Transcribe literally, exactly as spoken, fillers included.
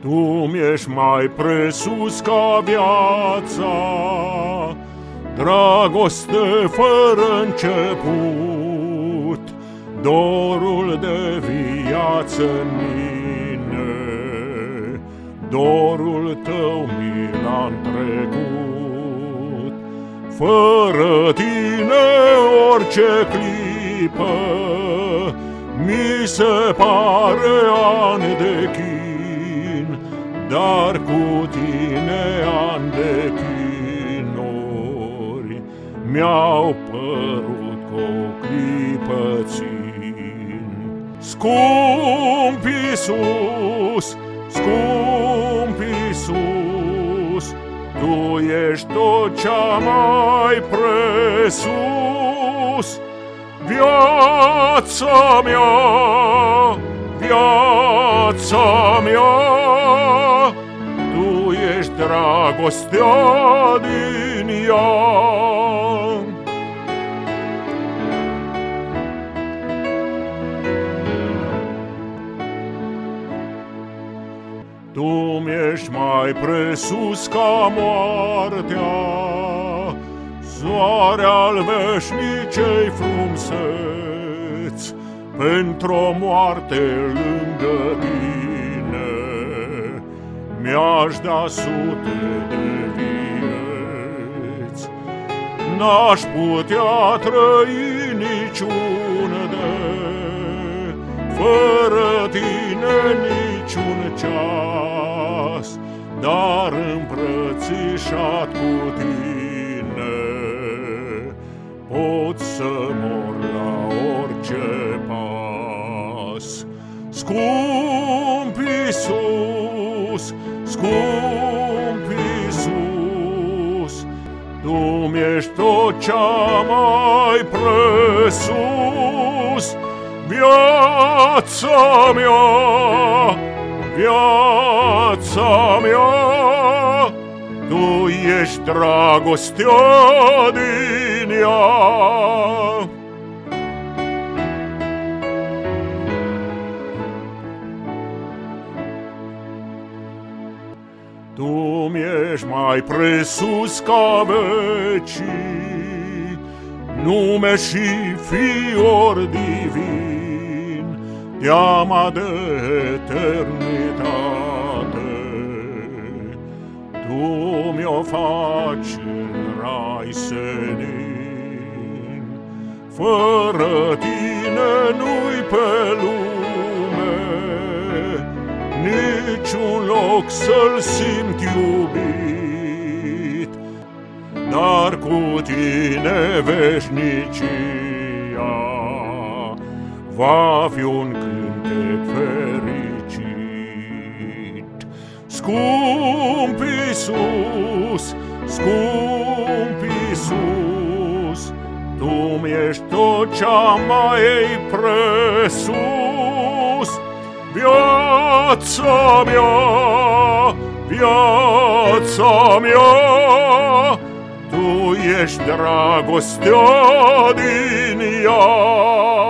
Tu mi-ești mai presus ca viața, dragoste fără început, dorul de viață-n mine, dorul tău mi l-am trecut. Fără tine orice clipă mi se pare an de chin, dar cu tine ani de chinuri mi-au părut cu o clipă țin. Scump Iisus, scump Iisus, Tu ești tot ce-a mai presus. Viața mea, viața mea, Tu ești dragostea din ea. Tu mi-ești mai presus ca moartea, soare al veșnicei frumuseți, pentru-o moarte lângă tine mi-aș da sute de vieți. N-aș putea trăi niciunde, fără tine niciun ceas, dar îmbrățișat cu tine pot să mor la orice pas. Scump Iisus, scump Iisus, Tu mi-ești tot ce-a mai presus. Viața mea, viața mea, Tu ești dragostea din ea. Tu mi-ești mai presus ca vecii, nume și fior divin, teama de eternitate. Tu mi-o faci în rai senin, fără tine nu-i pe lume niciun loc să-l simt iubit, dar cu tine veșnicia va fi un cântec fericit. Scump Iisus, scump Iisus, Tu mi-ești tot ce-a mai presus. Viața mea, viața mea, Tu ești dragostea din ea.